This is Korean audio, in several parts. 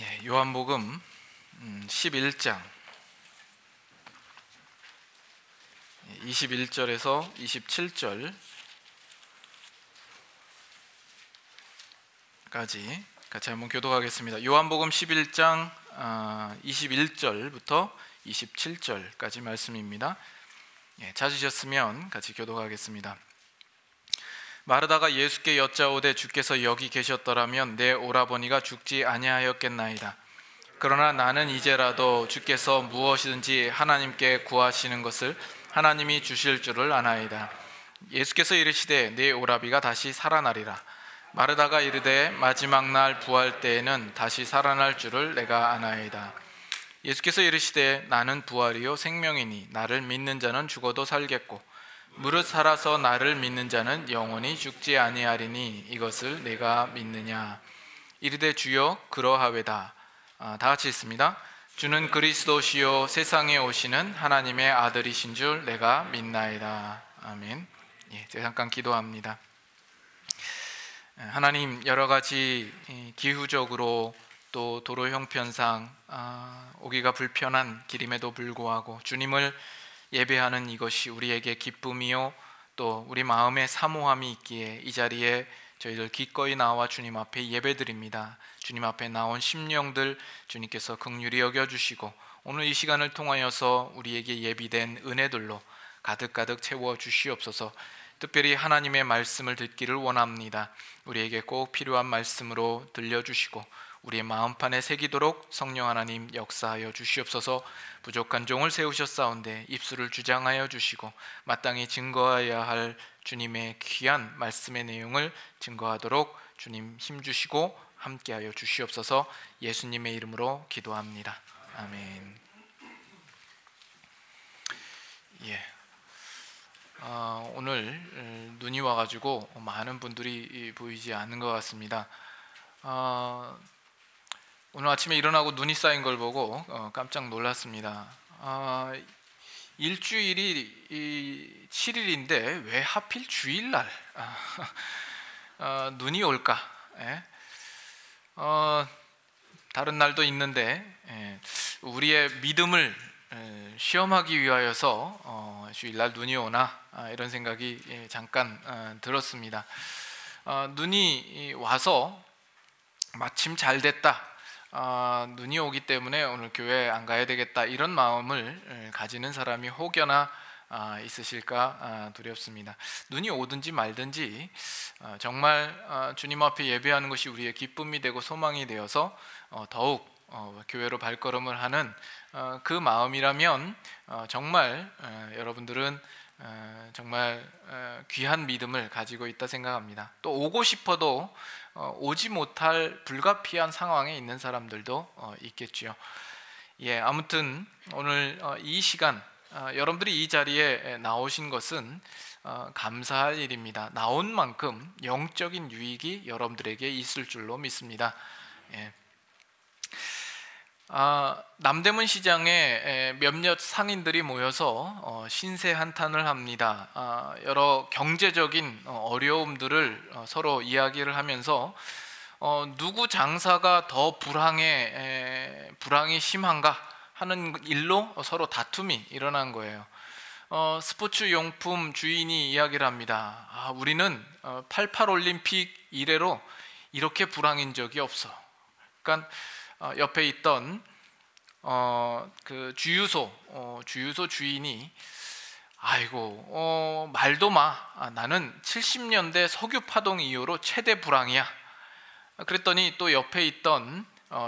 요한복음 11장 21절에서 27절까지 같이 한번 교독하겠습니다. 요한복음 11장 21절부터 27절까지 말씀입니다. 찾으셨으면 같이 교독하겠습니다. 마르다가 예수께 여짜오되 주께서 여기 계셨더라면 내 오라버니가 죽지 아니하였겠나이다. 그러나 나는 이제라도 주께서 무엇이든지 하나님께 구하시는 것을 하나님이 주실 줄을 아나이다. 예수께서 이르시되 내 오라비가 다시 살아나리라. 마르다가 이르되 마지막 날 부활 때에는 다시 살아날 줄을 내가 아나이다. 예수께서 이르시되 나는 부활이요 생명이니 나를 믿는 자는 죽어도 살겠고 무릇 살아서 나를 믿는 자는 영원히 죽지 아니하리니 이것을 내가 믿느냐. 이르되 주여 그러하외다. 다 같이 읽습니다. 주는 그리스도시요 세상에 오시는 하나님의 아들이신 줄 내가 믿나이다. 아멘. 제가 잠깐 기도합니다. 하나님, 여러 가지 기후적으로 또 도로 형편상 오기가 불편한 길임에도 불구하고 주님을 예배하는 이것이 우리에게 기쁨이요 또 우리 마음에 사모함이 있기에 이 자리에 저희들 기꺼이 나와 주님 앞에 예배드립니다. 주님 앞에 나온 심령들 주님께서 긍휼히 여겨주시고 오늘 이 시간을 통하여서 우리에게 예비된 은혜들로 가득가득 채워 주시옵소서. 특별히 하나님의 말씀을 듣기를 원합니다. 우리에게 꼭 필요한 말씀으로 들려주시고 우리의 마음판에 새기도록 성령 하나님 역사하여 주시옵소서. 부족한 종을 세우셨사온데 입술을 주장하여 주시고 마땅히 증거해야 할 주님의 귀한 말씀의 내용을 증거하도록 주님 힘주시고 함께하여 주시옵소서. 예수님의 이름으로 기도합니다. 아멘. 오늘 눈이 와가지고 많은 분들이 보이지 않는 것 같습니다. 오늘 아침에 일어나고 눈이 쌓인 걸 보고 깜짝 놀랐습니다. 일주일이 7일인데 왜 하필 주일날 눈이 올까? 다른 날도 있는데 우리의 믿음을 시험하기 위하여서 주일날 눈이 오나 이런 생각이 잠깐 들었습니다. 눈이 와서 마침 잘 됐다. 눈이 오기 때문에 오늘 교회 안 가야 되겠다 이런 마음을 가지는 사람이 혹여나 있으실까 두렵습니다. 눈이 오든지 말든지 정말 주님 앞에 예배하는 것이 우리의 기쁨이 되고 소망이 되어서 더욱 교회로 발걸음을 하는 그 마음이라면 정말 여러분들은 정말 귀한 믿음을 가지고 있다 생각합니다. 또 오고 싶어도 오지 못할 불가피한 상황에 있는 사람들도 있겠지요. 아무튼 오늘 이 시간 여러분들이 이 자리에 나오신 것은 감사할 일입니다. 나온 만큼 영적인 유익이 여러분들에게 있을 줄로 믿습니다. 남대문 시장에 몇몇 상인들이 모여서 신세 한탄을 합니다. 여러 경제적인 어려움들을 서로 이야기를 하면서 누구 장사가 더 불황이 심한가 하는 일로 서로 다툼이 일어난 거예요. 스포츠 용품 주인이 이야기를 합니다. 우리는 88 올림픽 이래로 이렇게 불황인 적이 없어. 그러니까 옆에 있던 그 주유소 주인이 아이고 말도 마. 나는 70년대 석유 파동 이후로 최대 불황이야. 그랬더니 또 옆에 있던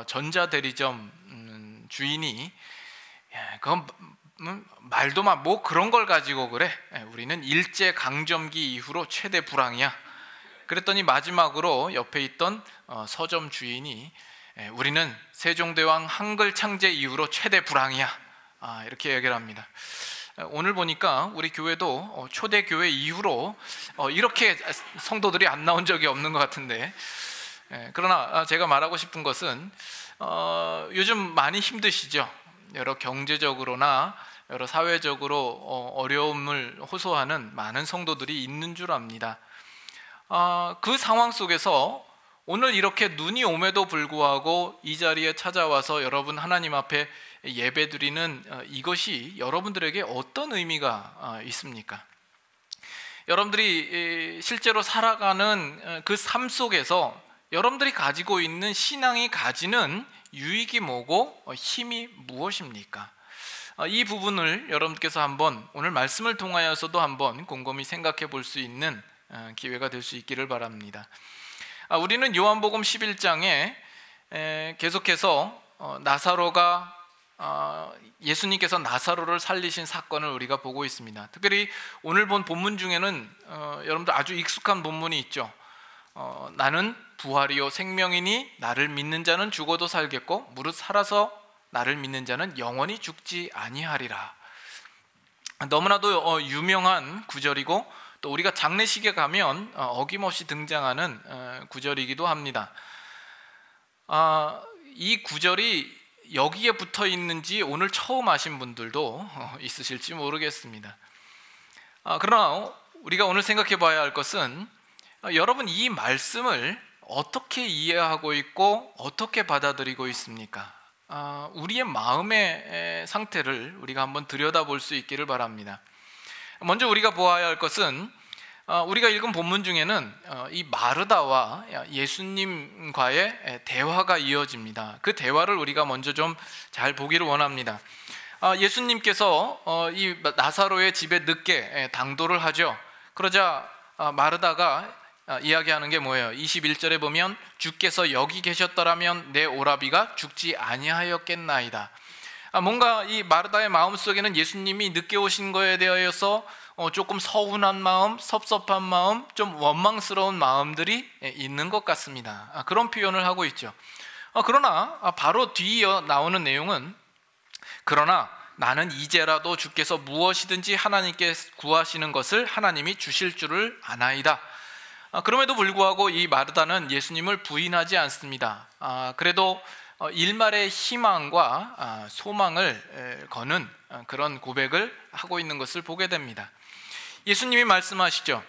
전자대리점 주인이 그건 말도 마. 뭐 그런 걸 가지고 그래. 우리는 일제강점기 이후로 최대 불황이야. 그랬더니 마지막으로 옆에 있던 서점 주인이 우리는 세종대왕 한글 창제 이후로 최대 불황이야. 이렇게 얘기를 합니다. 오늘 보니까 우리 교회도 초대교회 이후로 이렇게 성도들이 안 나온 적이 없는 것 같은데, 그러나 제가 말하고 싶은 것은 요즘 많이 힘드시죠? 여러 경제적으로나 여러 사회적으로 어려움을 호소하는 많은 성도들이 있는 줄 압니다. 그 상황 속에서 오늘 이렇게 눈이 옴에도 불구하고 이 자리에 찾아와서 여러분 하나님 앞에 예배드리는 이것이 여러분들에게 어떤 의미가 있습니까? 여러분들이 실제로 살아가는 그 삶 속에서 여러분들이 가지고 있는 신앙이 가지는 유익이 뭐고 힘이 무엇입니까? 이 부분을 여러분께서 한번 오늘 말씀을 통하여서도 한번 곰곰이 생각해 볼 수 있는 기회가 될 수 있기를 바랍니다. 우리는 요한복음 11장에 계속해서 나사로가 예수님께서 나사로를 살리신 사건을 우리가 보고 있습니다. 특별히 오늘 본 본문 중에는 여러분들 아주 익숙한 본문이 있죠. 나는 부활이요 생명이니 나를 믿는 자는 죽어도 살겠고 무릇 살아서 나를 믿는 자는 영원히 죽지 아니하리라. 너무나도 유명한 구절이고 또 우리가 장례식에 가면 어김없이 등장하는 구절이기도 합니다. 이 구절이 여기에 붙어 있는지 오늘 처음 아신 분들도 있으실지 모르겠습니다. 그러나 우리가 오늘 생각해 봐야 할 것은 여러분 이 말씀을 어떻게 이해하고 있고 어떻게 받아들이고 있습니까? 우리의 마음의 상태를 우리가 한번 들여다볼 수 있기를 바랍니다. 먼저 우리가 보아야 할 것은 우리가 읽은 본문 중에는 이 마르다와 예수님과의 대화가 이어집니다. 그 대화를 우리가 먼저 좀 잘 보기를 원합니다. 예수님께서 이 나사로의 집에 늦게 당도를 하죠. 그러자 마르다가 이야기하는 게 뭐예요? 21절에 보면 주께서 여기 계셨더라면 내 오라비가 죽지 아니하였겠나이다. 뭔가 이 마르다의 마음속에는 예수님이 늦게 오신 거에 대하여서 조금 서운한 마음, 섭섭한 마음, 좀 원망스러운 마음들이 있는 것 같습니다. 그런 표현을 하고 있죠. 그러나 바로 뒤이어 나오는 내용은 그러나 나는 이제라도 주께서 무엇이든지 하나님께 구하시는 것을 하나님이 주실 줄을 아나이다. 그럼에도 불구하고 이 마르다는 예수님을 부인하지 않습니다. 그래도 일말의 희망과 소망을 거는 그런 고백을 하고 있는 것을 보게 됩니다. 예수님이 말씀하시죠.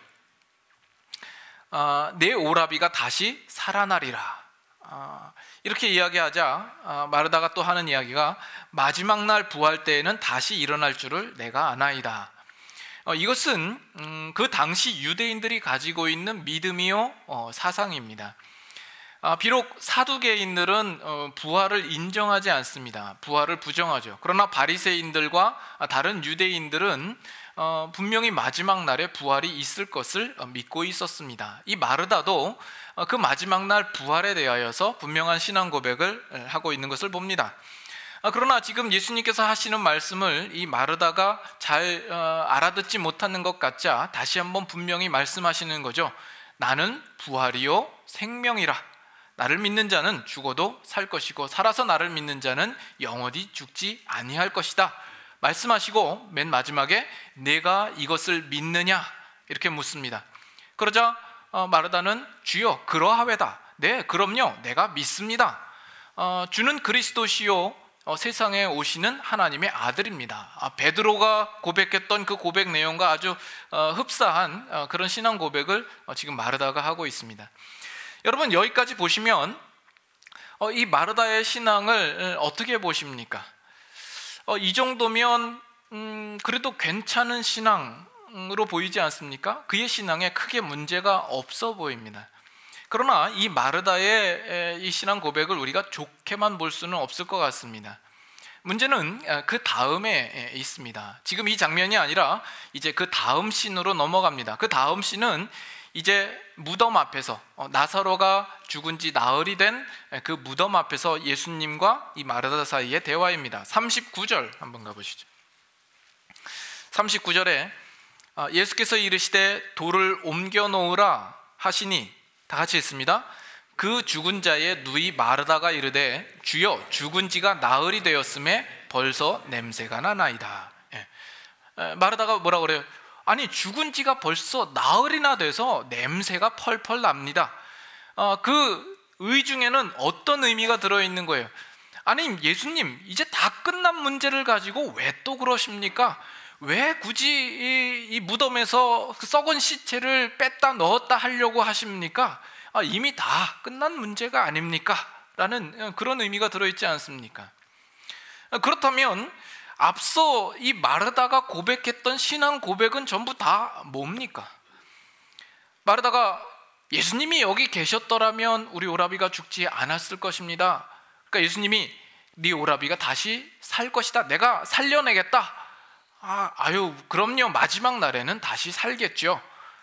내 오라비가 다시 살아나리라. 이렇게 이야기하자 마르다가 또 하는 이야기가 마지막 날 부활 때에는 다시 일어날 줄을 내가 아나이다. 이것은 그 당시 유대인들이 가지고 있는 믿음이요 사상입니다. 비록 사두개인들은 부활을 인정하지 않습니다. 부활을 부정하죠. 그러나 바리새인들과 다른 유대인들은 분명히 마지막 날에 부활이 있을 것을 믿고 있었습니다. 이 마르다도 그 마지막 날 부활에 대하여서 분명한 신앙 고백을 하고 있는 것을 봅니다. 그러나 지금 예수님께서 하시는 말씀을 이 마르다가 잘 알아듣지 못하는 것 같자 다시 한번 분명히 말씀하시는 거죠. 나는 부활이요 생명이라. 나를 믿는 자는 죽어도 살 것이고 살아서 나를 믿는 자는 영원히 죽지 아니할 것이다 말씀하시고 맨 마지막에 내가 이것을 믿느냐 이렇게 묻습니다. 그러자 마르다는 주여 그러하외다. 네 그럼요 내가 믿습니다. 주는 그리스도시요 세상에 오시는 하나님의 아들입니다. 베드로가 고백했던 그 고백 내용과 아주 흡사한 그런 신앙 고백을 지금 마르다가 하고 있습니다. 여러분 여기까지 보시면 이 마르다의 신앙을 어떻게 보십니까? 이 정도면 그래도 괜찮은 신앙으로 보이지 않습니까? 그의 신앙에 크게 문제가 없어 보입니다. 그러나 이 마르다의 이 신앙 고백을 우리가 좋게만 볼 수는 없을 것 같습니다. 문제는 그 다음에 있습니다. 지금 이 장면이 아니라 이제 그 다음 씬으로 넘어갑니다. 그 다음 씬은 이제 무덤 앞에서 나사로가 죽은 지 나흘이 된 그 무덤 앞에서 예수님과 이 마르다 사이의 대화입니다. 39절 한번 가보시죠. 39절에 예수께서 이르시되 돌을 옮겨 놓으라 하시니 다 같이 읽습니다. 그 죽은 자의 누이 마르다가 이르되 주여 죽은 지가 나흘이 되었음에 벌써 냄새가 나나이다. 마르다가 뭐라 그래요? 아니 죽은 지가 벌써 나흘이나 돼서 냄새가 펄펄 납니다. 그 의중에는 어떤 의미가 들어있는 거예요? 아니 예수님 이제 다 끝난 문제를 가지고 왜 또 그러십니까? 왜 굳이 이 무덤에서 그 썩은 시체를 뺐다 넣었다 하려고 하십니까? 이미 다 끝난 문제가 아닙니까? 라는 그런 의미가 들어있지 않습니까? 그렇다면 앞서 이 마르다가 고백했던 신앙 고백은 전부 다 뭡니까? 마르다가 예수님이 여기 계셨더라면 우리 오라비가 죽지 않았을 것입니다. 그러니까 예수님이 네 오라비가 다시 살 것이다, 내가 살려내겠다. 아유 그럼요, 마지막 날에는 다시 살겠죠.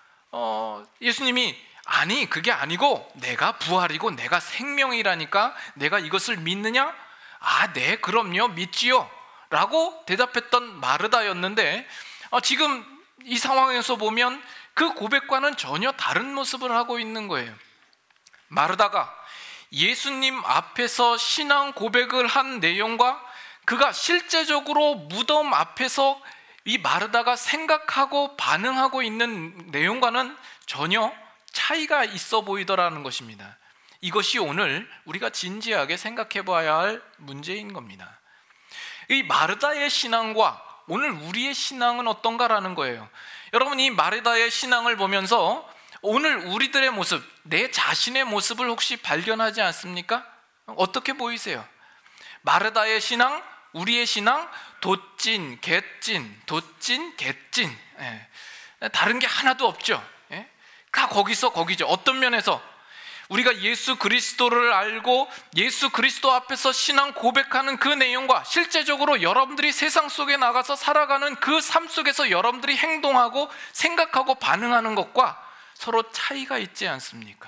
예수님이 아니 그게 아니고 내가 부활이고 내가 생명이라니까 내가 이것을 믿느냐? 네 그럼요 믿지요 라고 대답했던 마르다였는데, 지금 이 상황에서 보면 그 고백과는 전혀 다른 모습을 하고 있는 거예요. 마르다가 예수님 앞에서 신앙 고백을 한 내용과 그가 실제적으로 무덤 앞에서 이 마르다가 생각하고 반응하고 있는 내용과는 전혀 차이가 있어 보이더라는 것입니다. 이것이 오늘 우리가 진지하게 생각해 봐야 할 문제인 겁니다. 이 마르다의 신앙과 오늘 우리의 신앙은 어떤가라는 거예요. 여러분, 이 마르다의 신앙을 보면서 오늘 우리들의 모습, 내 자신의 모습을 혹시 발견하지 않습니까? 어떻게 보이세요? 마르다의 신앙, 우리의 신앙, 돛진, 갯진, 돛진, 갯진. 다른 게 하나도 없죠. 다 거기서 거기죠. 어떤 면에서 우리가 예수 그리스도를 알고 예수 그리스도 앞에서 신앙 고백하는 그 내용과 실제적으로 여러분들이 세상 속에 나가서 살아가는 그 삶 속에서 여러분들이 행동하고 생각하고 반응하는 것과 서로 차이가 있지 않습니까?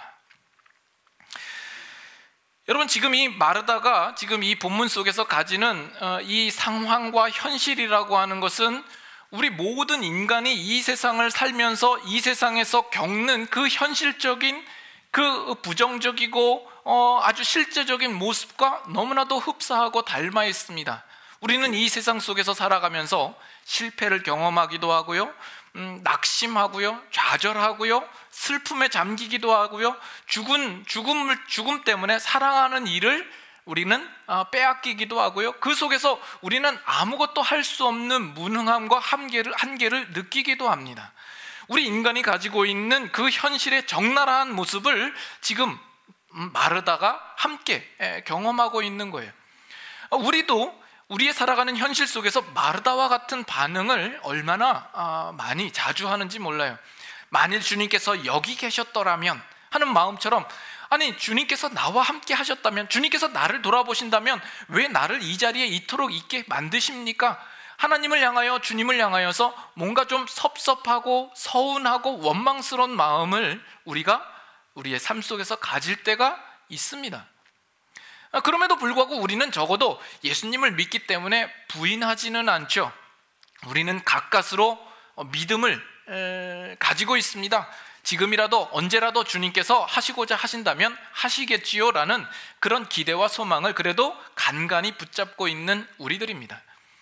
여러분, 지금 이 마르다가 지금 이 본문 속에서 가지는 이 상황과 현실이라고 하는 것은 우리 모든 인간이 이 세상을 살면서 이 세상에서 겪는 그 현실적인 그 부정적이고 아주 실제적인 모습과 너무나도 흡사하고 닮아 있습니다. 우리는 이 세상 속에서 살아가면서 실패를 경험하기도 하고요, 낙심하고요, 좌절하고요, 슬픔에 잠기기도 하고요, 죽음 때문에 사랑하는 일을 우리는 빼앗기기도 하고요, 그 속에서 우리는 아무것도 할 수 없는 무능함과 한계를 느끼기도 합니다. 우리 인간이 가지고 있는 그 현실의 적나라한 모습을 지금 마르다가 함께 경험하고 있는 거예요. 우리도 우리의 살아가는 현실 속에서 마르다와 같은 반응을 얼마나 많이 자주 하는지 몰라요. 만일 주님께서 여기 계셨더라면 하는 마음처럼, 아니 주님께서 나와 함께 하셨다면, 주님께서 나를 돌아보신다면 왜 나를 이 자리에 이토록 있게 만드십니까? 하나님을 향하여, 주님을 향하여서 뭔가 좀 섭섭하고 서운하고 원망스러운 마음을 우리가 우리의 삶 속에서 가질 때가 있습니다. 그럼에도 불구하고 우리는 적어도 예수님을 믿기 때문에 부인하지는 않죠. 우리는 가까스로 믿음을 가지고 있습니다. 지금이라도 언제라도 주님께서 하시고자 하신다면 하시겠지요 라는 그런 기대와 소망을 그래도 간간히 붙잡고 있는 우리들입니다.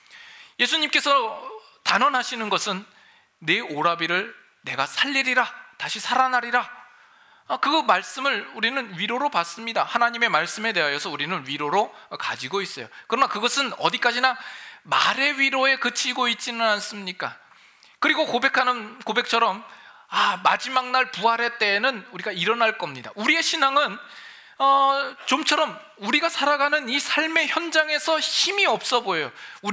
예수님께서 단언하시는 것은 내 오라비를 내가 살리리라, 다시 살아나리라. 그 말씀을 우리는 위로로 받습니다. 하나님의 말씀에 대하여서 우리는 위로로 가지고 있어요. 그러나 그것은 어디까지나 말의 위로에 그치고 있지는 않습니까? 그리고 고백하는 고백처럼 마지막 날 부활의 때에는 우리가 일어날 겁니다. 우리의 신앙은 좀처럼 우리가 살아가는 이 삶의 현장에서 힘이 없어 보여요.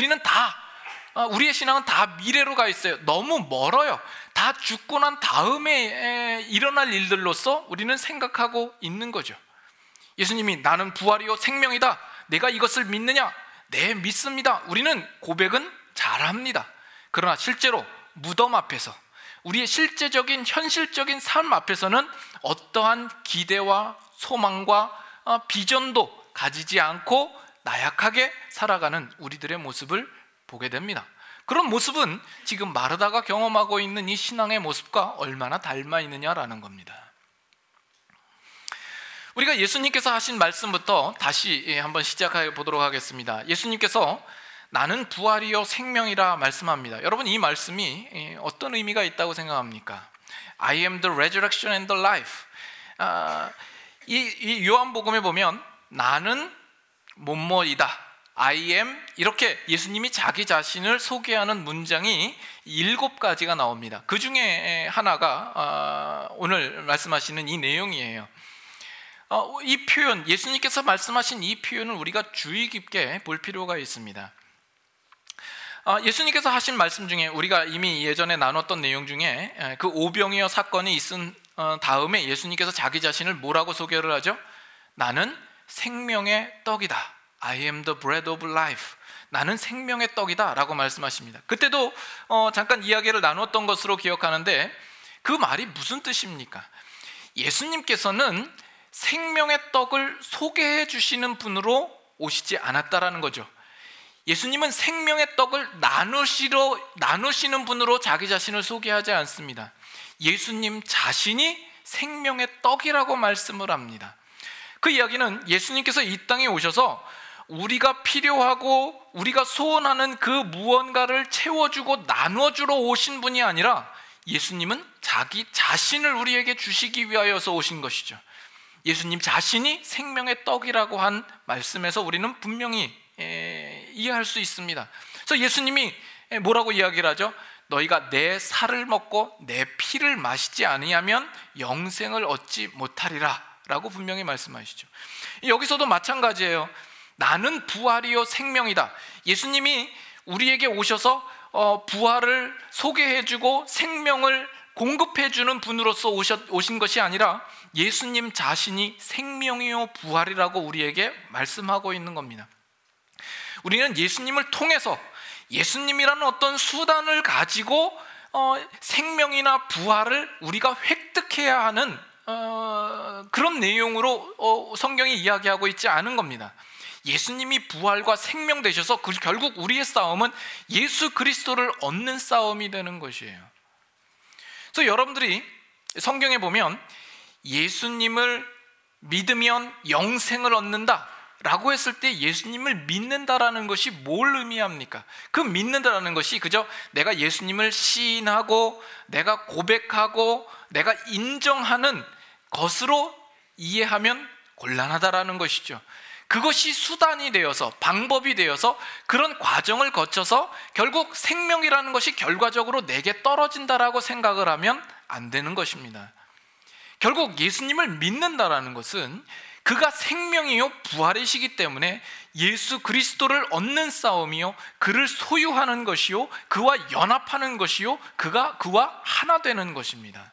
우리의 신앙은 다 미래로 가 있어요. 너무 멀어요. 다 죽고 난 다음에 일어날 일들로서 우리는 생각하고 있는 거죠. 예수님이 나는 부활이요 생명이다, 내가 이것을 믿느냐? 네, 믿습니다. 우리는 고백은 잘합니다. 그러나 실제로 무덤 앞에서, 우리의 실제적인 현실적인 삶 앞에서는 어떠한 기대와 소망과 비전도 가지지 않고 나약하게 살아가는 우리들의 모습을 보게 됩니다. 그런 모습은 지금 마르다가 경험하고 있는 이 신앙의 모습과 얼마나 닮아 있느냐라는 겁니다. 우리가 예수님께서 하신 말씀부터 다시 한번 시작해 보도록 하겠습니다. 예수님께서 나는 부활이요 생명이라 말씀합니다. 여러분, 이 말씀이 어떤 의미가 있다고 생각합니까? I am the resurrection and the life. 이 요한복음에 보면 나는 뭐뭐이다, I am, 이렇게 예수님이 자기 자신을 소개하는 문장이 7가지가 나옵니다. 그 중에 하나가 오늘 말씀하시는 이 내용이에요. 이 표현, 예수님께서 말씀하신 이 표현을 우리가 주의 깊게 볼 필요가 있습니다. 예수님께서 하신 말씀 중에 우리가 이미 예전에 나눴던 내용 중에 그 오병이어 사건이 있은 다음에 예수님께서 자기 자신을 뭐라고 소개를 하죠? 나는 생명의 떡이다. I am the bread of life. 나는 생명의 떡이다 라고 말씀하십니다. 그때도 잠깐 이야기를 나눴던 것으로 기억하는데, 그 말이 무슨 뜻입니까? 예수님께서는 생명의 떡을 소개해 주시는 분으로 오시지 않았다라는 거죠. 예수님은 생명의 떡을 나누시는 분으로 자기 자신을 소개하지 않습니다. 예수님 자신이 생명의 떡이라고 말씀을 합니다. 그 이야기는 예수님께서 이 땅에 오셔서 우리가 필요하고 우리가 소원하는 그 무언가를 채워주고 나눠주러 오신 분이 아니라 예수님은 자기 자신을 우리에게 주시기 위하여서 오신 것이죠. 예수님 자신이 생명의 떡이라고 한 말씀에서 우리는 분명히 이해할 수 있습니다. 그래서 예수님이 뭐라고 이야기를 하죠? 너희가 내 살을 먹고 내 피를 마시지 아니하면 영생을 얻지 못하리라 라고 분명히 말씀하시죠. 여기서도 마찬가지예요. 나는 부활이요 생명이다. 예수님이 우리에게 오셔서 부활을 소개해주고 생명을 공급해주는 분으로서 오신 것이 아니라 예수님 자신이 생명이요 부활이라고 우리에게 말씀하고 있는 겁니다. 우리는 예수님을 통해서 예수님이라는 어떤 수단을 가지고 생명이나 부활을 우리가 획득해야 하는 그런 내용으로 성경이 이야기하고 있지 않은 겁니다. 예수님이 부활과 생명 되셔서 결국 우리의 싸움은 예수 그리스도를 얻는 싸움이 되는 것이에요. 그래서 여러분들이 성경에 보면 예수님을 믿으면 영생을 얻는다 라고 했을 때 예수님을 믿는다라는 것이 뭘 의미합니까? 그 믿는다라는 것이 그저 내가 예수님을 시인하고 내가 고백하고 내가 인정하는 것으로 이해하면 곤란하다라는 것이죠. 그것이 수단이 되어서 방법이 되어서 그런 과정을 거쳐서 결국 생명이라는 것이 결과적으로 내게 떨어진다라고 생각을 하면 안 되는 것입니다. 결국 예수님을 믿는다라는 것은 그가 생명이요 부활이시기 때문에 예수 그리스도를 얻는 싸움이요 그를 소유하는 것이요 그와 연합하는 것이요 그와 하나 되는 것입니다.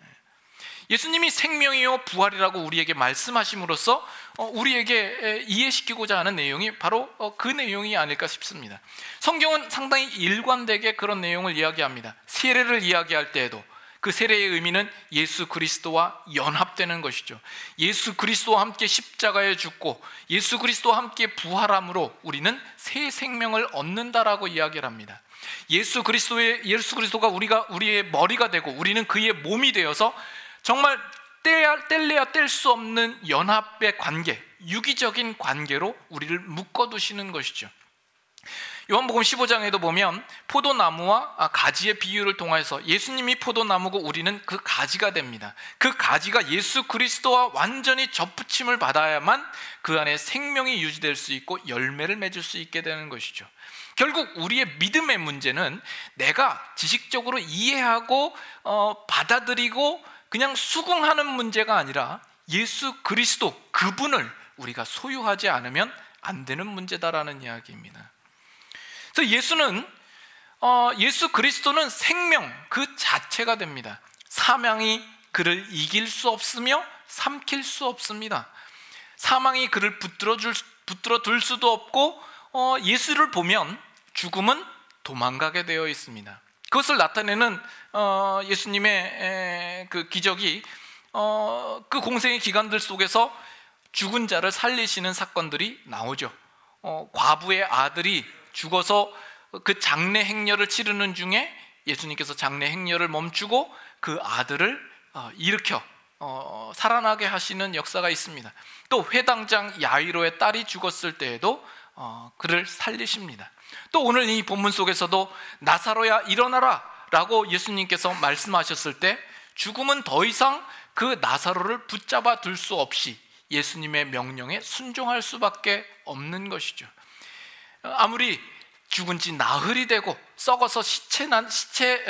예수님이 생명이요 부활이라고 우리에게 말씀하심으로써 우리에게 이해시키고자 하는 내용이 바로 그 내용이 아닐까 싶습니다. 성경은 상당히 일관되게 그런 내용을 이야기합니다. 세례를 이야기할 때에도 그 세례의 의미는 예수 그리스도와 연합되는 것이죠. 예수 그리스도와 함께 십자가에 죽고 예수 그리스도와 함께 부활함으로 우리는 새 생명을 얻는다라고 이야기를 합니다. 예수 그리스도가 우리의 머리가 되고 우리는 그의 몸이 되어서 정말 뗄래야 뗄 수 없는 연합의 관계, 유기적인 관계로 우리를 묶어두시는 것이죠. 요한복음 15장에도 보면 포도나무와 가지의 비유를 통해서 예수님이 포도나무고 우리는 그 가지가 됩니다. 그 가지가 예수 그리스도와 완전히 접붙임을 받아야만 그 안에 생명이 유지될 수 있고 열매를 맺을 수 있게 되는 것이죠. 결국 우리의 믿음의 문제는 내가 지식적으로 이해하고 받아들이고 그냥 수긍하는 문제가 아니라 예수 그리스도 그분을 우리가 소유하지 않으면 안 되는 문제다라는 이야기입니다. 그래서 예수 그리스도는 생명 그 자체가 됩니다. 사망이 그를 이길 수 없으며 삼킬 수 없습니다. 사망이 그를 붙들어 둘 수도 없고 예수를 보면 죽음은 도망가게 되어 있습니다. 그것을 나타내는 예수님의 그 기적이 그 공생의 기간들 속에서 죽은 자를 살리시는 사건들이 나오죠. 과부의 아들이 죽어서 그 장례 행렬을 치르는 중에 예수님께서 장례 행렬을 멈추고 그 아들을 일으켜 살아나게 하시는 역사가 있습니다. 또 회당장 야이로의 딸이 죽었을 때에도 그를 살리십니다. 또 오늘 이 본문 속에서도 나사로야 일어나라 라고 예수님께서 말씀하셨을 때 죽음은 더 이상 그 나사로를 붙잡아 둘 수 없이 예수님의 명령에 순종할 수밖에 없는 것이죠. 아무리 죽은 지 나흘이 되고 썩어서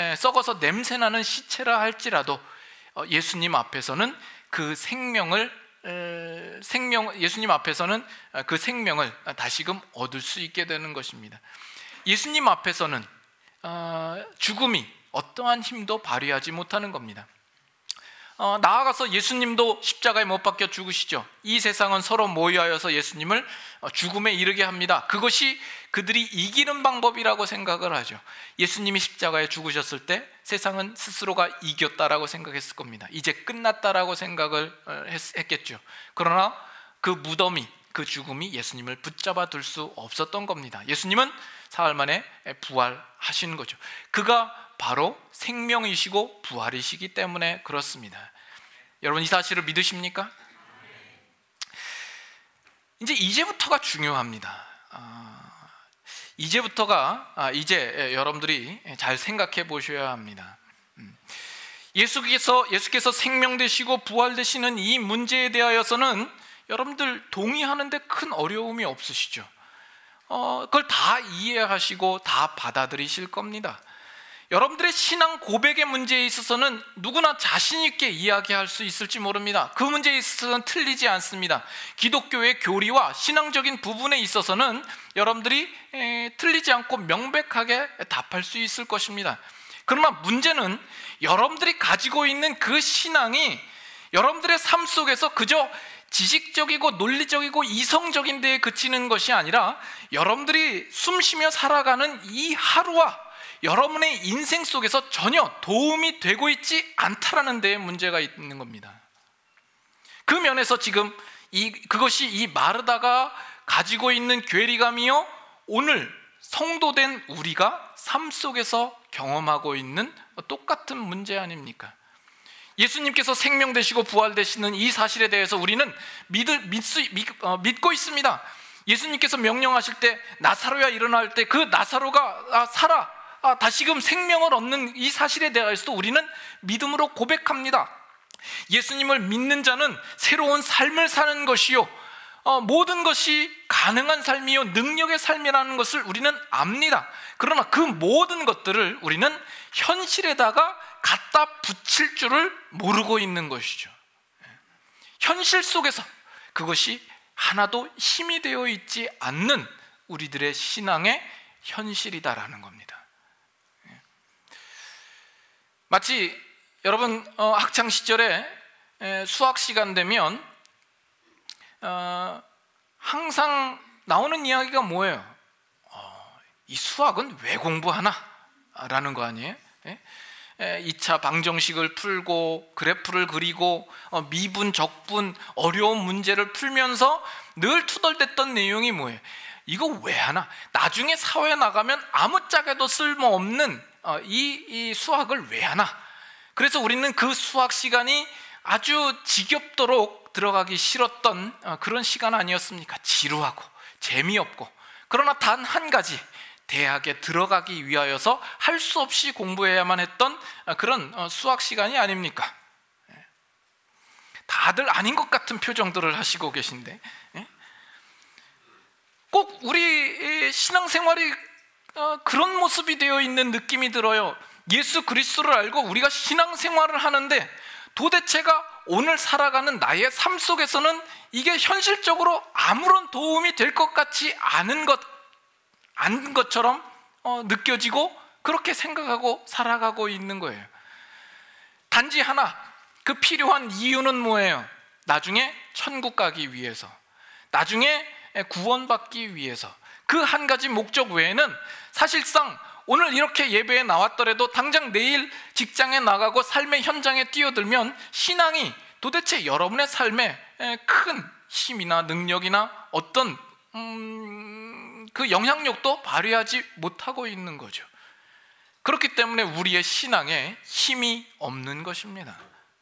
냄새나는 시체라 할지라도 예수님 앞에서는 그 생명을 예수님 앞에서는 그 생명을 다시금 얻을 수 있게 되는 것입니다. 예수님 앞에서는 죽음이 어떠한 힘도 발휘하지 못하는 겁니다. 나아가서 예수님도 십자가에 못 박혀 죽으시죠. 이 세상은 서로 모여하여서 예수님을 죽음에 이르게 합니다. 그것이 그들이 이기는 방법이라고 생각을 하죠. 예수님이 십자가에 죽으셨을 때 세상은 스스로가 이겼다라고 생각했을 겁니다. 이제 끝났다라고 생각을 했겠죠. 그러나 그 무덤이, 그 죽음이 예수님을 붙잡아 둘 수 없었던 겁니다. 예수님은 사흘 만에 부활하신 거죠. 그가 바로 생명이시고 부활이시기 때문에 그렇습니다. 여러분, 이 사실을 믿으십니까? 이제부터가 중요합니다. 이제 여러분들이 잘 생각해 보셔야 합니다. 예수께서 생명 되시고 부활 되시는 이 문제에 대하여서는 여러분들 동의하는데 큰 어려움이 없으시죠? 그걸 다 이해하시고 다 받아들이실 겁니다. 여러분들의 신앙 고백의 문제에 있어서는 누구나 자신 있게 이야기할 수 있을지 모릅니다. 그 문제에 있어서는 틀리지 않습니다. 기독교의 교리와 신앙적인 부분에 있어서는 여러분들이 틀리지 않고 명백하게 답할 수 있을 것입니다. 그러나 문제는 여러분들이 가지고 있는 그 신앙이 여러분들의 삶 속에서 그저 지식적이고 논리적이고 이성적인 데에 그치는 것이 아니라 여러분들이 숨쉬며 살아가는 이 하루와 여러분의 인생 속에서 전혀 도움이 되고 있지 않다라는 데에 문제가 있는 겁니다. 그 면에서 지금 그것이 이 마르다가 가지고 있는 괴리감이요, 오늘 성도된 우리가 삶 속에서 경험하고 있는 똑같은 문제 아닙니까? 예수님께서 생명 되시고 부활 되시는 이 사실에 대해서 우리는 믿고 있습니다. 예수님께서 명령하실 때 나사로야 일어날 때 그 나사로가 살아 다시금 생명을 얻는 이 사실에 대해서도 우리는 믿음으로 고백합니다. 예수님을 믿는 자는 새로운 삶을 사는 것이요, 모든 것이 가능한 삶이요 능력의 삶이라는 것을 우리는 압니다. 그러나 그 모든 것들을 우리는 현실에다가 갖다 붙일 줄을 모르고 있는 것이죠. 현실 속에서 그것이 하나도 힘이 되어 있지 않는 우리들의 신앙의 현실이다라는 겁니다. 마치 여러분 학창 시절에 수학 시간 되면 항상 나오는 이야기가 뭐예요? 이 수학은 왜 공부하나? 라는 거 아니에요? 2차 방정식을 풀고 그래프를 그리고 미분, 적분, 어려운 문제를 풀면서 늘 투덜댔던 내용이 뭐예요? 이거 왜 하나? 나중에 사회에 나가면 아무짝에도 쓸모없는 이 수학을 왜 하나? 그래서 우리는 그 수학 시간이 아주 지겹도록 들어가기 싫었던 그런 시간 아니었습니까? 지루하고 재미없고. 그러나 단 한 가지, 대학에 들어가기 위하여서 할 수 없이 공부해야만 했던 그런 수학 시간이 아닙니까? 다들 아닌 것 같은 표정들을 하시고 계신데, 꼭 우리 신앙생활이 그런 모습이 되어 있는 느낌이 들어요. 예수 그리스도를 알고 우리가 신앙생활을 하는데 도대체가 오늘 살아가는 나의 삶 속에서는 이게 현실적으로 아무런 도움이 될 것 같지 않은 것처럼 느껴지고 그렇게 생각하고 살아가고 있는 거예요. 단지 하나, 그 필요한 이유는 뭐예요? 나중에 천국 가기 위해서, 나중에 구원받기 위해서. 그 한 가지 목적 외에는 사실상 오늘 이렇게 예배에 나왔더라도 당장 내일 직장에 나가고 삶의 현장에 뛰어들면 신앙이 도대체 여러분의 삶에 큰 힘이나 능력이나 어떤 그 영향력도 발휘하지 못하고 있는 거죠. 그렇기 때문에 우리의 신앙에 힘이 없는 것입니다.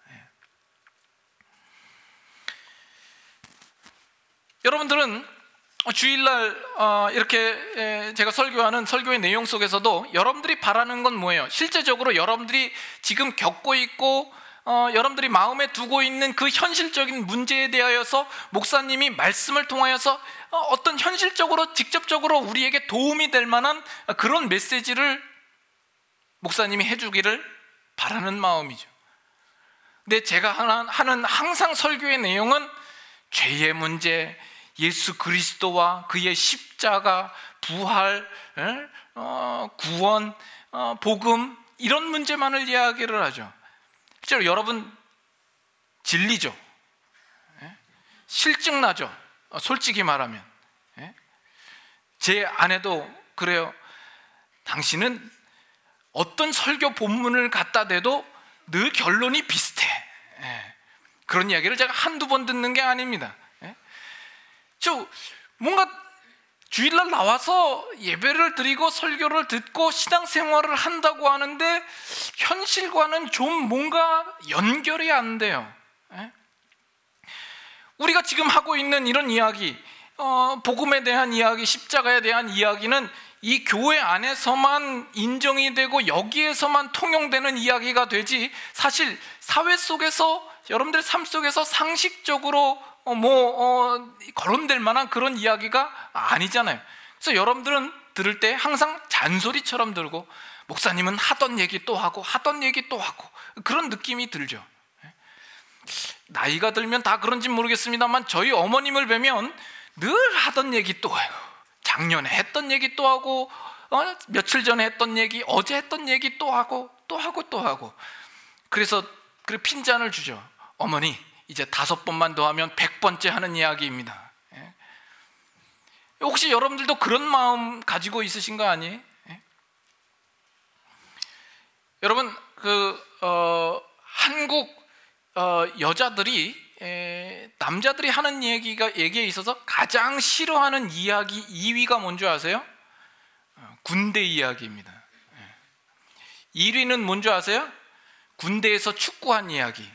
여러분들은 주일날 이렇게 제가 설교하는 설교의 내용 속에서도 여러분들이 바라는 건 뭐예요? 실제적으로 여러분들이 지금 겪고 있고 여러분들이 마음에 두고 있는 그 현실적인 문제에 대하여서 목사님이 말씀을 통하여서 어떤 현실적으로 직접적으로 우리에게 도움이 될 만한 그런 메시지를 목사님이 해주기를 바라는 마음이죠. 근데 제가 하는 항상 설교의 내용은 죄의 문제, 예수 그리스도와 그의 십자가, 부활, 구원, 복음, 이런 문제만을 이야기를 하죠. 실제로 여러분 질리죠? 실증나죠? 솔직히 말하면. 제 아내도 그래요. 당신은 어떤 설교 본문을 갖다 대도 늘 결론이 비슷해. 그런 이야기를 제가 한두 번 듣는 게 아닙니다. 저 뭔가 주일날 나와서 예배를 드리고 설교를 듣고 신앙생활을 한다고 하는데 현실과는 좀 뭔가 연결이 안 돼요. 우리가 지금 하고 있는 이런 이야기, 복음에 대한 이야기, 십자가에 대한 이야기는 이 교회 안에서만 인정이 되고 여기에서만 통용되는 이야기가 되지, 사실 사회 속에서, 여러분들 삶 속에서 상식적으로 거론될 만한 그런 이야기가 아니잖아요. 그래서 여러분들은 들을 때 항상 잔소리처럼 들고, 목사님은 하던 얘기 또 하고 하던 얘기 또 하고, 그런 느낌이 들죠. 나이가 들면 다 그런지 모르겠습니다만 저희 어머님을 뵈면 늘 하던 얘기 또 해요. 작년에 했던 얘기 또 하고, 며칠 전에 했던 얘기, 어제 했던 얘기 또 하고 또 하고 또 하고. 그래서 핀잔을 주죠. 어머니, 이제 5번만 더 하면 100번째 하는 이야기입니다. 혹시 여러분들도 그런 마음 가지고 있으신 거 아니에요? 여러분, 한국 여자들이 남자들이 하는 얘기에 있어서 가장 싫어하는 이야기 2위가 뭔지 아세요? 군대 이야기입니다. 1위는 뭔지 아세요? 군대에서 축구한 이야기.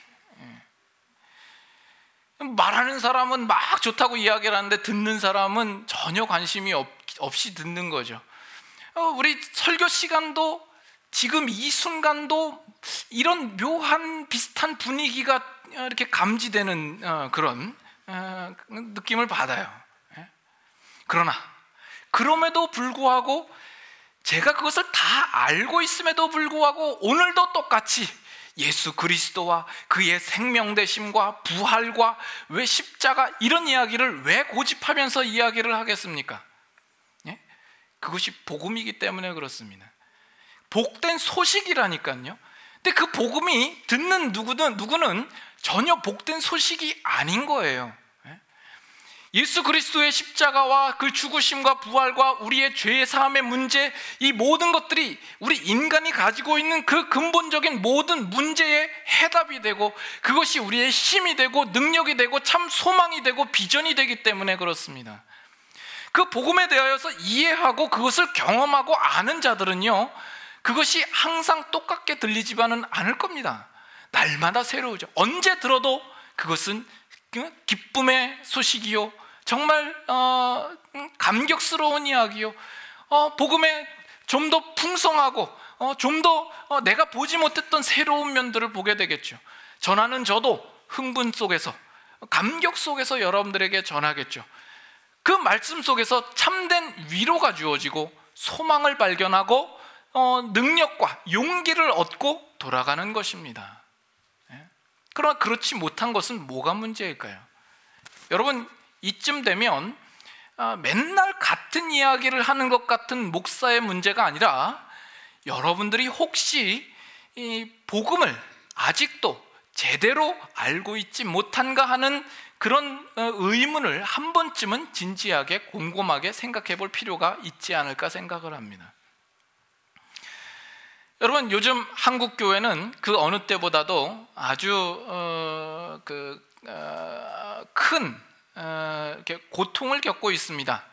말하는 사람은 막 좋다고 이야기를 하는데 듣는 사람은 전혀 관심이 없이 듣는 거죠. 우리 설교 시간도 지금 이 순간도 이런 묘한 비슷한 분위기가 이렇게 감지되는 그런 느낌을 받아요. 그러나 그럼에도 불구하고 제가 그것을 다 알고 있음에도 불구하고 오늘도 똑같이 예수 그리스도와 그의 생명되심과 부활과 왜 십자가, 이런 이야기를 왜 고집하면서 이야기를 하겠습니까? 그것이 복음이기 때문에 그렇습니다. 복된 소식이라니까요. 근데 그 복음이 듣는 누구는 전혀 복된 소식이 아닌 거예요. 예수 그리스도의 십자가와 그 죽으심과 부활과 우리의 죄 사함의 문제, 이 모든 것들이 우리 인간이 가지고 있는 그 근본적인 모든 문제의 해답이 되고, 그것이 우리의 힘이 되고 능력이 되고 참 소망이 되고 비전이 되기 때문에 그렇습니다. 그 복음에 대하여서 이해하고 그것을 경험하고 아는 자들은요, 그것이 항상 똑같게 들리지만은 않을 겁니다. 날마다 새로우죠. 언제 들어도 그것은 기쁨의 소식이요, 정말 감격스러운 이야기요, 복음에 좀 더 풍성하고 좀 더 내가 보지 못했던 새로운 면들을 보게 되겠죠. 전하는 저도 흥분 속에서, 감격 속에서 여러분들에게 전하겠죠. 그 말씀 속에서 참된 위로가 주어지고 소망을 발견하고 능력과 용기를 얻고 돌아가는 것입니다. 그러나 그렇지 못한 것은 뭐가 문제일까요? 여러분, 이쯤 되면 맨날 같은 이야기를 하는 것 같은 목사의 문제가 아니라, 여러분들이 혹시 이 복음을 아직도 제대로 알고 있지 못한가 하는 그런 의문을 한 번쯤은 진지하게 곰곰하게 생각해 볼 필요가 있지 않을까 생각을 합니다. 여러분, 요즘 한국 교회는 그 어느 때보다도 아주 큰 이렇게 고통을 겪고 있습니다.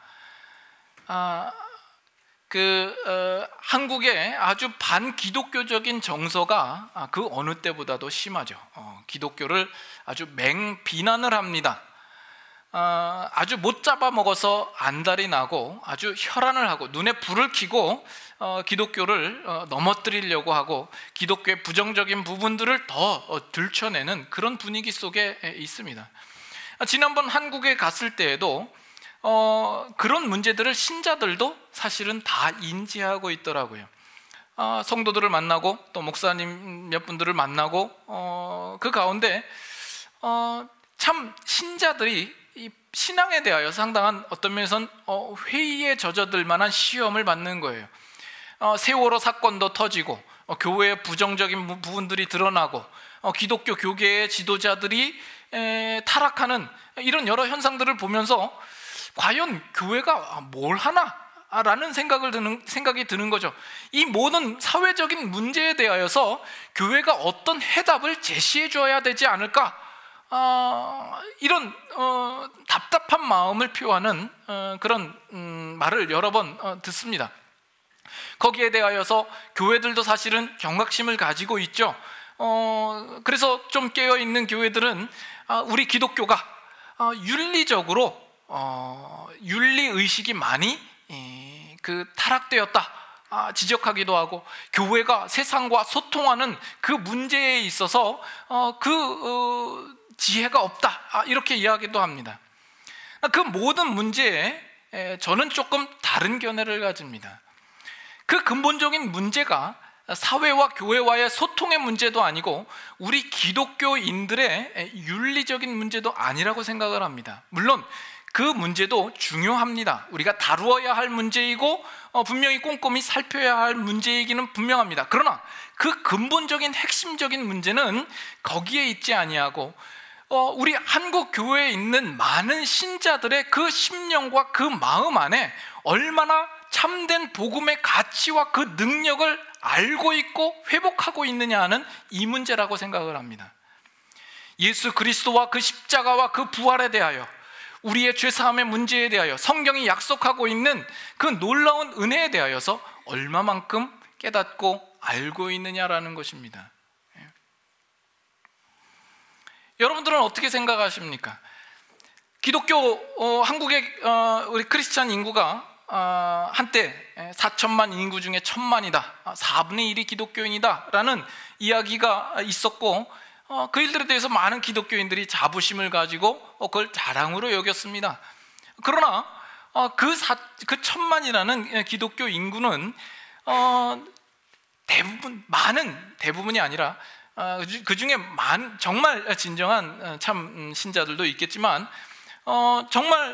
한국의 아주 반기독교적인 정서가 그 어느 때보다도 심하죠. 기독교를 아주 맹비난을 합니다. 아주 못 잡아먹어서 안달이 나고 아주 혈안을 하고 눈에 불을 켜고 기독교를 넘어뜨리려고 하고 기독교의 부정적인 부분들을 더 들춰내는 그런 분위기 속에 있습니다. 지난번 한국에 갔을 때에도 그런 문제들을 신자들도 사실은 다 인지하고 있더라고요. 성도들을 만나고 또 목사님 몇 분들을 만나고 그 가운데 참 신자들이 이 신앙에 대하여 상당한 어떤 면에선 회의에 젖어들 만한 시험을 받는 거예요. 세월호 사건도 터지고 교회의 부정적인 부분들이 드러나고 기독교 교계의 지도자들이 타락하는 이런 여러 현상들을 보면서 과연 교회가 뭘 하나? 라는 생각이 드는 거죠. 이 모든 사회적인 문제에 대하여서 교회가 어떤 해답을 제시해 줘야 되지 않을까? 이런 답답한 마음을 표하는 그런 말을 여러 번 듣습니다. 거기에 대하여서 교회들도 사실은 경각심을 가지고 있죠. 그래서 좀 깨어있는 교회들은 우리 기독교가 윤리적으로 윤리의식이 많이 타락되었다 지적하기도 하고, 교회가 세상과 소통하는 그 문제에 있어서 지혜가 없다 이렇게 이야기도 합니다. 그 모든 문제에 저는 조금 다른 견해를 가집니다. 그 근본적인 문제가 사회와 교회와의 소통의 문제도 아니고 우리 기독교인들의 윤리적인 문제도 아니라고 생각을 합니다. 물론 그 문제도 중요합니다. 우리가 다루어야 할 문제이고 분명히 꼼꼼히 살펴야 할 문제이기는 분명합니다. 그러나 그 근본적인 핵심적인 문제는 거기에 있지 아니하고 우리 한국 교회에 있는 많은 신자들의 그 심령과 그 마음 안에 얼마나 참된 복음의 가치와 그 능력을 알고 있고 회복하고 있느냐 하는 이 문제라고 생각을 합니다. 예수 그리스도와 그 십자가와 그 부활에 대하여, 우리의 죄사함의 문제에 대하여 성경이 약속하고 있는 그 놀라운 은혜에 대하여서 얼마만큼 깨닫고 알고 있느냐라는 것입니다. 여러분들은 어떻게 생각하십니까? 기독교 한국의 우리 크리스찬 인구가 한때 4천만 인구 중에 1,000만이다, 4분의 1이 기독교인이다 라는 이야기가 있었고, 그 일들에 대해서 많은 기독교인들이 자부심을 가지고 그걸 자랑으로 여겼습니다. 그러나 그 1,000만이라는 기독교 인구는 대부분이 아니라 그 중에 정말 진정한 참 신자들도 있겠지만 정말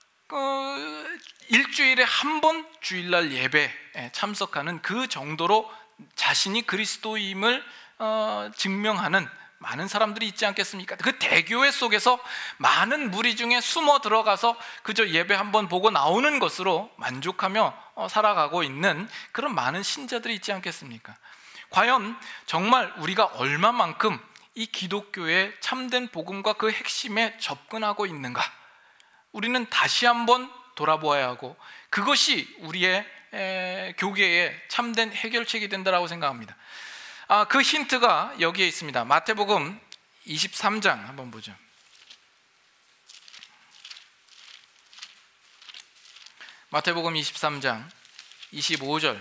일주일에 한 번 주일날 예배에 참석하는 그 정도로 자신이 그리스도임을 증명하는 많은 사람들이 있지 않겠습니까? 그 대교회 속에서 많은 무리 중에 숨어 들어가서 그저 예배 한번 보고 나오는 것으로 만족하며 살아가고 있는 그런 많은 신자들이 있지 않겠습니까? 과연 정말 우리가 얼마만큼 이 기독교의 참된 복음과 그 핵심에 접근하고 있는가? 우리는 다시 한번 돌아보아야 하고, 그것이 우리의 교계의 참된 해결책이 된다고 생각합니다. 그 힌트가 여기에 있습니다. 마태복음 23장 한번 보죠. 마태복음 23장 25절.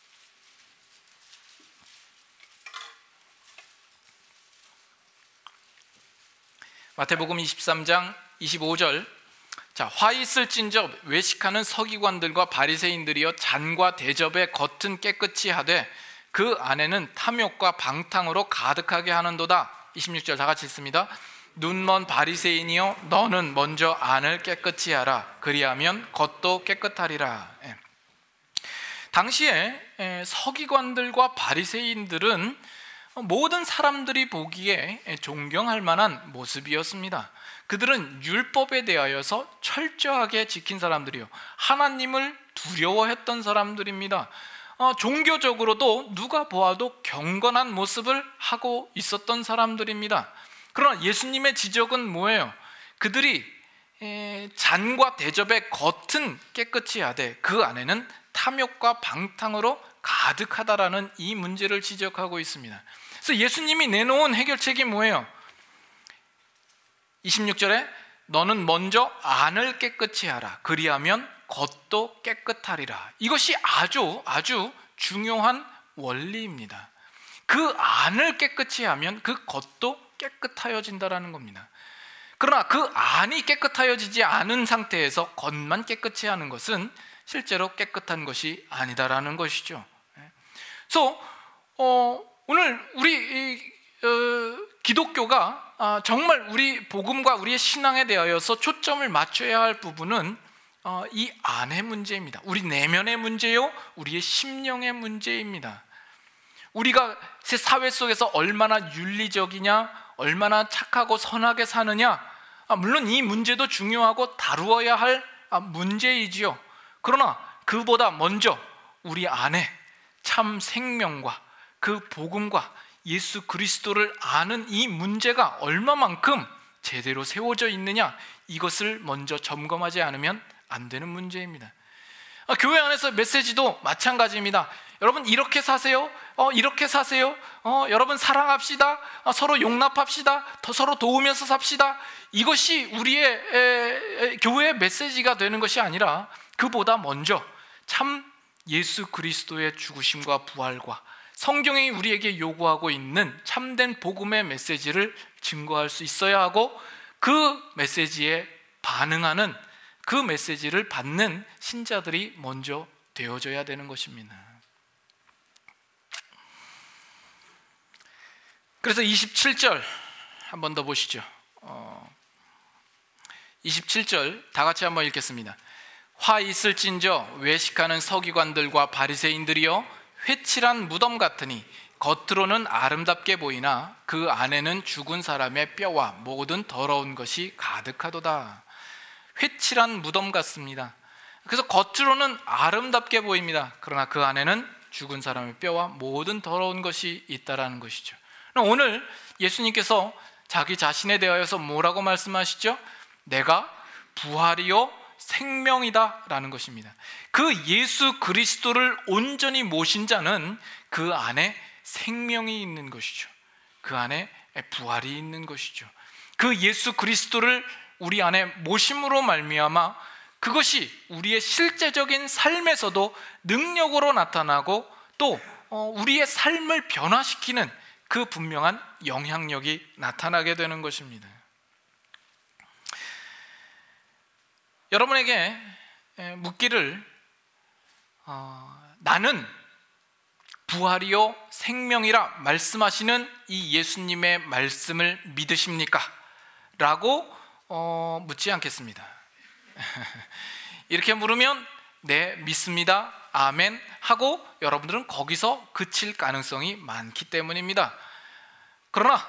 마태복음 23장 25절. 자, 화 있을진저 외식하는 서기관들과 바리새인들이여, 잔과 대접의 겉은 깨끗이 하되 그 안에는 탐욕과 방탕으로 가득하게 하는도다. 26절 다 같이 읽습니다. 눈먼 바리새인이여, 너는 먼저 안을 깨끗이 하라. 그리하면 겉도 깨끗하리라. 당시에 서기관들과 바리새인들은 모든 사람들이 보기에 존경할 만한 모습이었습니다. 그들은 율법에 대하여서 철저하게 지킨 사람들이요, 하나님을 두려워했던 사람들입니다. 종교적으로도 누가 보아도 경건한 모습을 하고 있었던 사람들입니다. 그러나 예수님의 지적은 뭐예요? 그들이 잔과 대접의 겉은 깨끗이 하되 그 안에는 탐욕과 방탕으로 가득하다라는 이 문제를 지적하고 있습니다. 그래서 예수님이 내놓은 해결책이 뭐예요? 26절에 너는 먼저 안을 깨끗이 하라. 그리하면 겉도 깨끗하리라. 이것이 아주 중요한 원리입니다. 그 안을 깨끗이 하면 그 겉도 깨끗하여진다라는 겁니다. 그러나 그 안이 깨끗하여지지 않은 상태에서 겉만 깨끗이 하는 것은 실제로 깨끗한 것이 아니다라는 것이죠. 그래서 오늘 우리 기독교가 정말 우리 복음과 우리의 신앙에 대하여서 초점을 맞춰야 할 부분은 이 안의 문제입니다. 우리 내면의 문제요, 우리의 심령의 문제입니다. 우리가 사회 속에서 얼마나 윤리적이냐, 얼마나 착하고 선하게 사느냐, 물론 이 문제도 중요하고 다루어야 할 문제이지요. 그러나 그보다 먼저 우리 안에 참 생명과 그 복음과 예수 그리스도를 아는 이 문제가 얼마만큼 제대로 세워져 있느냐, 이것을 먼저 점검하지 않으면 안 되는 문제입니다. 교회 안에서 메시지도 마찬가지입니다. 여러분 이렇게 사세요. 이렇게 사세요. 여러분 사랑합시다. 서로 용납합시다. 서로 도우면서 삽시다. 이것이 우리의 교회의 메시지가 되는 것이 아니라 그보다 먼저 참 예수 그리스도의 죽으심과 부활과 성경이 우리에게 요구하고 있는 참된 복음의 메시지를 증거할 수 있어야 하고, 그 메시지에 반응하는, 그 메시지를 받는 신자들이 먼저 되어져야 되는 것입니다. 그래서 27절 한 번 더 보시죠. 27절 다 같이 한번 읽겠습니다. 화 있을진저 외식하는 서기관들과 바리새인들이여, 회칠한 무덤 같으니 겉으로는 아름답게 보이나 그 안에는 죽은 사람의 뼈와 모든 더러운 것이 가득하도다. 회칠한 무덤 같습니다. 그래서 겉으로는 아름답게 보입니다. 그러나 그 안에는 죽은 사람의 뼈와 모든 더러운 것이 있다라는 것이죠. 오늘 예수님께서 자기 자신에 대하여서 뭐라고 말씀하시죠? 내가 부활이요 생명이다 라는 것입니다. 그 예수 그리스도를 온전히 모신 자는 그 안에 생명이 있는 것이죠. 그 안에 부활이 있는 것이죠. 그 예수 그리스도를 우리 안에 모심으로 말미암아 그것이 우리의 실제적인 삶에서도 능력으로 나타나고, 또 우리의 삶을 변화시키는 그 분명한 영향력이 나타나게 되는 것입니다. 여러분에게 묻기를, 나는 부활이요 생명이라 말씀하시는 이 예수님의 말씀을 믿으십니까? 라고 묻지 않겠습니다. 이렇게 물으면 네 믿습니다, 아멘 하고 여러분들은 거기서 그칠 가능성이 많기 때문입니다. 그러나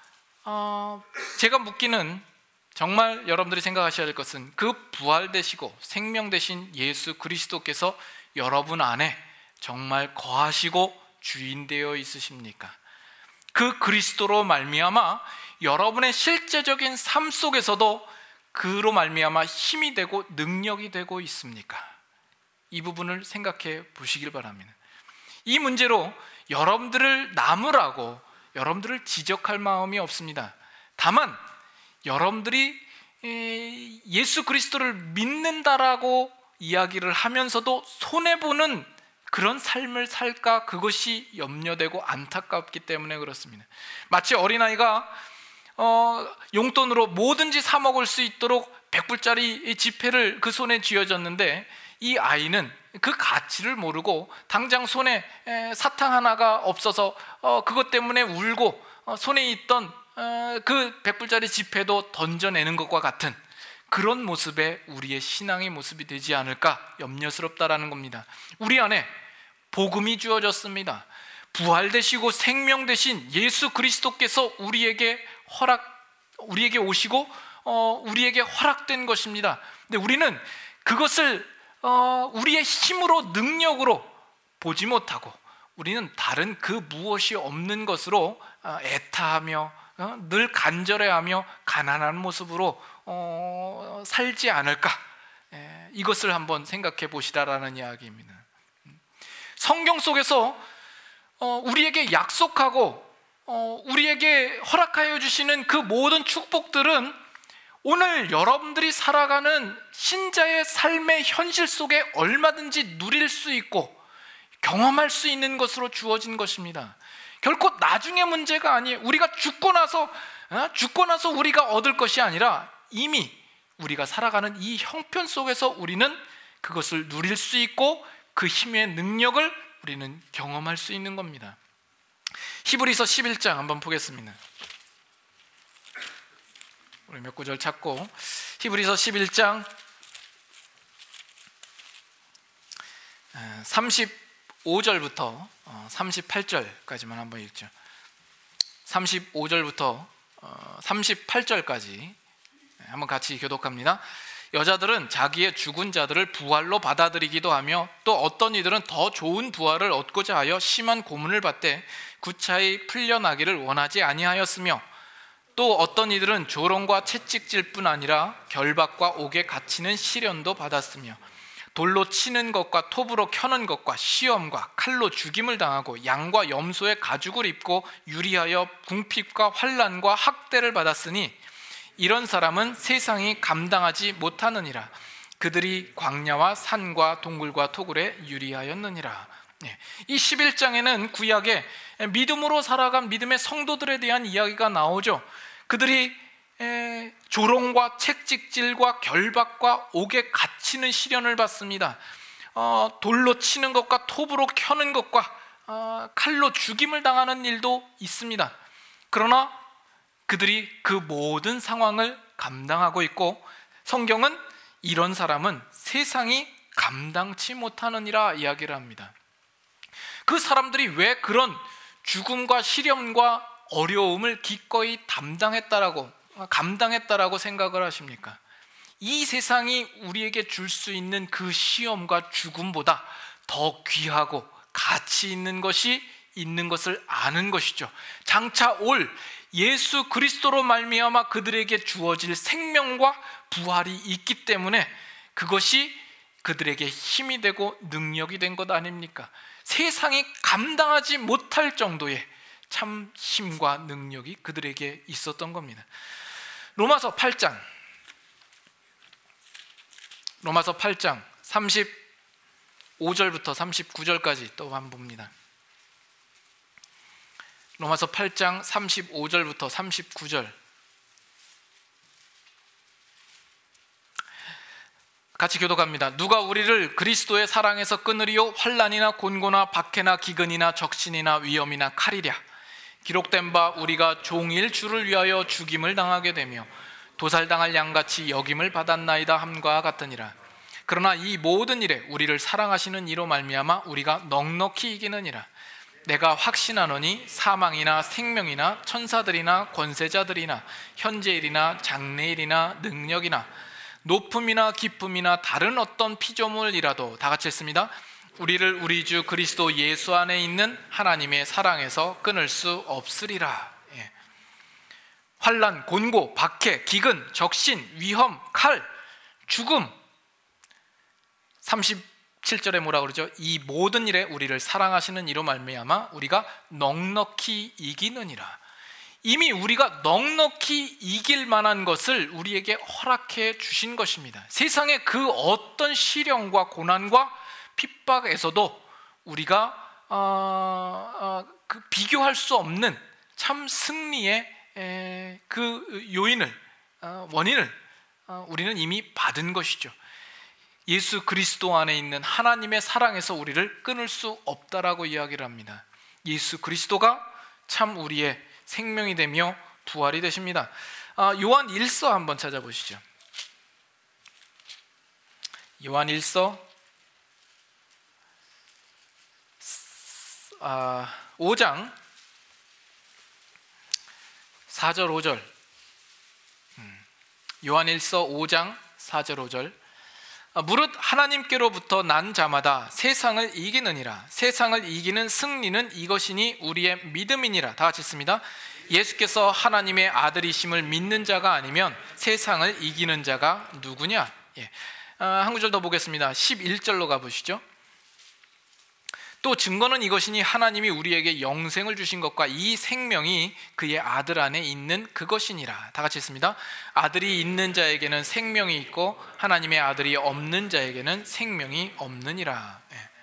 제가 묻기는, 정말 여러분들이 생각하셔야 될 것은 그 부활되시고 생명되신 예수 그리스도께서 여러분 안에 정말 거하시고 주인되어 있으십니까? 그 그리스도로 말미암아 여러분의 실제적인 삶 속에서도 그로 말미암아 힘이 되고 능력이 되고 있습니까? 이 부분을 생각해 보시길 바랍니다. 이 문제로 여러분들을 나무라고, 여러분들을 지적할 마음이 없습니다. 다만 여러분들이 예수 그리스도를 믿는다라고 이야기를 하면서도 손해보는 그런 삶을 살까, 그것이 염려되고 안타깝기 때문에 그렇습니다. 마치 어린아이가 용돈으로 뭐든지 사 먹을 수 있도록 100불짜리 지폐를 그 손에 쥐어졌는데, 이 아이는 그 가치를 모르고 당장 손에 사탕 하나가 없어서 그것 때문에 울고 손에 있던 그 100불짜리 지폐도 던져내는 것과 같은 그런 모습에 우리의 신앙의 모습이 되지 않을까 염려스럽다라는 겁니다. 우리 안에 복음이 주어졌습니다. 부활되시고 생명되신 예수 그리스도께서 우리에게 오시고 우리에게 허락된 것입니다. 근데 우리는 그것을 우리의 힘으로, 능력으로 보지 못하고, 우리는 다른 그 무엇이 없는 것으로 애타하며 늘 간절해하며 가난한 모습으로 살지 않을까, 이것을 한번 생각해 보시라라는 이야기입니다. 성경 속에서 우리에게 약속하고 우리에게 허락하여 주시는 그 모든 축복들은 오늘 여러분들이 살아가는 신자의 삶의 현실 속에 얼마든지 누릴 수 있고 경험할 수 있는 것으로 주어진 것입니다. 결코 나중의 문제가 아니에요. 우리가 죽고 나서 우리가 얻을 것이 아니라 이미 우리가 살아가는 이 형편 속에서 우리는 그것을 누릴 수 있고 그 힘의 능력을 우리는 경험할 수 있는 겁니다. 히브리서 11장 한번 보겠습니다. 우리 몇 구절 찾고 히브리서 11장 35절부터 38절까지만 한번 읽죠. 35절부터 38절까지 한번 같이 교독합니다. 여자들은 자기의 죽은 자들을 부활로 받아들이기도 하며 또 어떤 이들은 더 좋은 부활을 얻고자 하여 심한 고문을 받되 구차히 풀려나기를 원하지 아니하였으며 또 어떤 이들은 조롱과 채찍질 뿐 아니라 결박과 옥에 갇히는 시련도 받았으며 돌로 치는 것과 톱으로 켜는 것과 시험과 칼로 죽임을 당하고 양과 염소의 가죽을 입고 유리하여 궁핍과 환난과 학대를 받았으니 이런 사람은 세상이 감당하지 못하느니라. 그들이 광야와 산과 동굴과 토굴에 유리하였느니라. 이 11장에는 구약에 믿음으로 살아간 믿음의 성도들에 대한 이야기가 나오죠. 그들이 조롱과 채찍질과 결박과 옥에 갇히는 시련을 받습니다. 돌로 치는 것과 톱으로 켜는 것과 칼로 죽임을 당하는 일도 있습니다. 그러나 그들이 그 모든 상황을 감당하고 있고 성경은 이런 사람은 세상이 감당치 못하느니라 이야기를 합니다. 그 사람들이 왜 그런 죽음과 시련과 어려움을 기꺼이 감당했다라고 생각을 하십니까? 이 세상이 우리에게 줄 수 있는 그 시험과 죽음보다 더 귀하고 가치 있는 것이 있는 것을 아는 것이죠. 장차 올 예수 그리스도로 말미암아 그들에게 주어질 생명과 부활이 있기 때문에 그것이 그들에게 힘이 되고 능력이 된 것 아닙니까? 세상이 감당하지 못할 정도의 참 힘과 능력이 그들에게 있었던 겁니다. 로마서 8장 35절부터 39절까지 또 한번 봅니다. 로마서 8장 35절부터 39절 같이 교독합니다. 누가 우리를 그리스도의 사랑에서 끊으리요? 환난이나 곤고나 박해나 기근이나 적신이나 위험이나 칼이랴. 기록된 바 우리가 종일 주를 위하여 죽임을 당하게 되며 도살당할 양같이 여김을 받았나이다 함과 같으니라. 그러나 이 모든 일에 우리를 사랑하시는 이로 말미암아 우리가 넉넉히 이기느니라. 내가 확신하노니 사망이나 생명이나 천사들이나 권세자들이나 현재일이나 장래일이나 능력이나 높음이나 깊음이나 다른 어떤 피조물이라도 다 같이 했습니다. 우리를 우리 주 그리스도 예수 안에 있는 하나님의 사랑에서 끊을 수 없으리라. 환난, 곤고, 박해, 기근, 적신, 위험, 칼, 죽음. 37절에 뭐라 그러죠? 이 모든 일에 우리를 사랑하시는 이로 말미암아 우리가 넉넉히 이기느니라. 이미 우리가 넉넉히 이길 만한 것을 우리에게 허락해 주신 것입니다. 세상의 그 어떤 시련과 고난과 핍박에서도 우리가 비교할 수 없는 참 승리의 그 요인을 원인을 우리는 이미 받은 것이죠. 예수 그리스도 안에 있는 하나님의 사랑에서 우리를 끊을 수 없다라고 이야기를 합니다. 예수 그리스도가 참 우리의 생명이 되며 부활이 되십니다. 요한 1서 한번 찾아보시죠. 요한 1서 5장 4절 5절 요한 1서 5장 4절 5절 무릇 하나님께로부터 난 자마다 세상을 이기느니라. 세상을 이기는 승리는 이것이니 우리의 믿음이니라. 다 같이 읽습니다. 예수께서 하나님의 아들이심을 믿는 자가 아니면 세상을 이기는 자가 누구냐? 한 구절 더 보겠습니다. 11절로 가보시죠. 또 증거는 이것이니 하나님이 우리에게 영생을 주신 것과 이 생명이 그의 아들 안에 있는 그것이니라. 다 같이 읽습니다. 아들이 있는 자에게는 생명이 있고 하나님의 아들이 없는 자에게는 생명이 없느니라.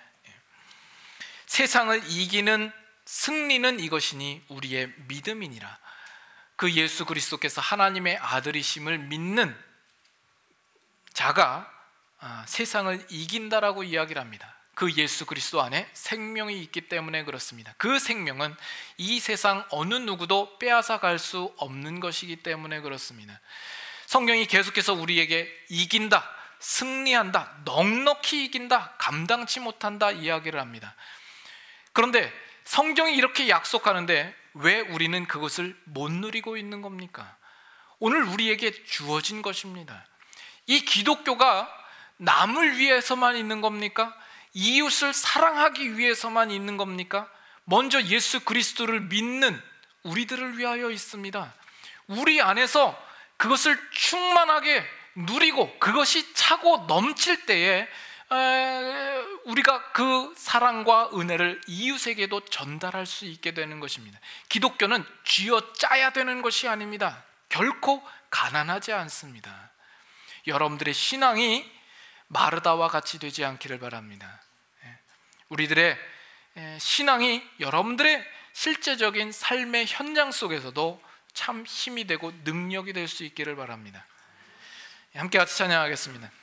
세상을 이기는 승리는 이것이니 우리의 믿음이니라. 그 예수 그리스도께서 하나님의 아들이심을 믿는 자가 세상을 이긴다라고 이야기를 합니다. 그 예수 그리스도 안에 생명이 있기 때문에 그렇습니다. 그 생명은 이 세상 어느 누구도 빼앗아 갈 수 없는 것이기 때문에 그렇습니다. 성경이 계속해서 우리에게 이긴다, 승리한다, 넉넉히 이긴다, 감당치 못한다 이야기를 합니다. 그런데 성경이 이렇게 약속하는데 왜 우리는 그것을 못 누리고 있는 겁니까? 오늘 우리에게 주어진 것입니다. 이 기독교가 남을 위해서만 있는 겁니까? 이웃을 사랑하기 위해서만 있는 겁니까? 먼저 예수 그리스도를 믿는 우리들을 위하여 있습니다. 우리 안에서 그것을 충만하게 누리고 그것이 차고 넘칠 때에 우리가 그 사랑과 은혜를 이웃에게도 전달할 수 있게 되는 것입니다. 기독교는 쥐어짜야 되는 것이 아닙니다. 결코 가난하지 않습니다. 여러분들의 신앙이 마르다와 같이 되지 않기를 바랍니다. 우리들의 신앙이 여러분들의 실제적인 삶의 현장 속에서도 참 힘이 되고 능력이 될 수 있기를 바랍니다. 함께 같이 찬양하겠습니다.